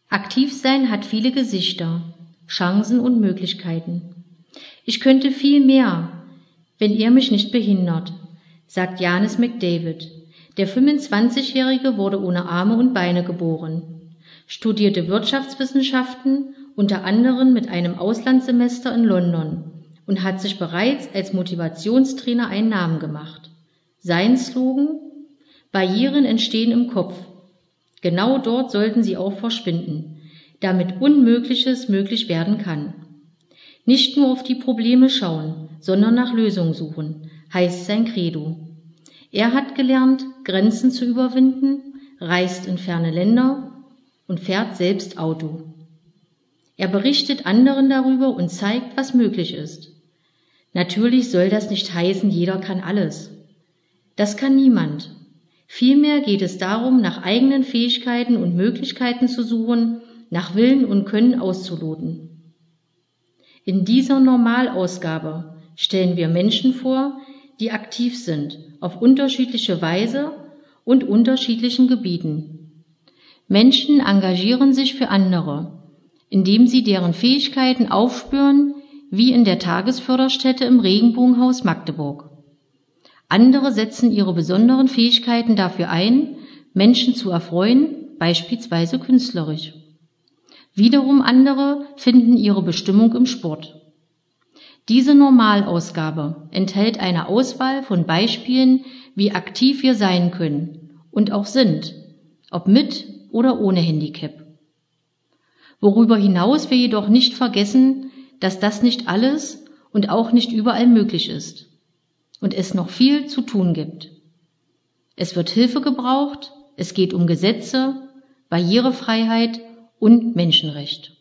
Aktiv sein hat viele Gesichter, Chancen und Möglichkeiten. Ich könnte viel mehr, wenn ihr mich nicht behindert, sagt Janis McDavid. Der 25-Jährige wurde ohne Arme und Beine geboren, studierte Wirtschaftswissenschaften, unter anderem mit einem Auslandssemester in London, und hat sich bereits als Motivationstrainer einen Namen gemacht. Sein Slogan: Barrieren entstehen im Kopf. Genau dort sollten sie auch verschwinden, damit Unmögliches möglich werden kann. Nicht nur auf die Probleme schauen, sondern nach Lösungen suchen, heißt sein Credo. Er hat gelernt, Grenzen zu überwinden, reist in ferne Länder und fährt selbst Auto. Er berichtet anderen darüber und zeigt, was möglich ist. Natürlich soll das nicht heißen, jeder kann alles. Das kann niemand. Vielmehr geht es darum, nach eigenen Fähigkeiten und Möglichkeiten zu suchen, nach Willen und Können auszuloten. In dieser Normalausgabe stellen wir Menschen vor, die aktiv sind, auf unterschiedliche Weise und unterschiedlichen Gebieten. Menschen engagieren sich für andere, indem sie deren Fähigkeiten aufspüren, wie in der Tagesförderstätte im Regenbogenhaus Magdeburg. Andere setzen ihre besonderen Fähigkeiten dafür ein, Menschen zu erfreuen, beispielsweise künstlerisch. Wiederum andere finden ihre Bestimmung im Sport. Diese Normalausgabe enthält eine Auswahl von Beispielen, wie aktiv wir sein können und auch sind, ob mit oder ohne Handicap. Worüber hinaus wir jedoch nicht vergessen, dass das nicht alles und auch nicht überall möglich ist und es noch viel zu tun gibt. Es wird Hilfe gebraucht, es geht um Gesetze, Barrierefreiheit und Menschenrecht.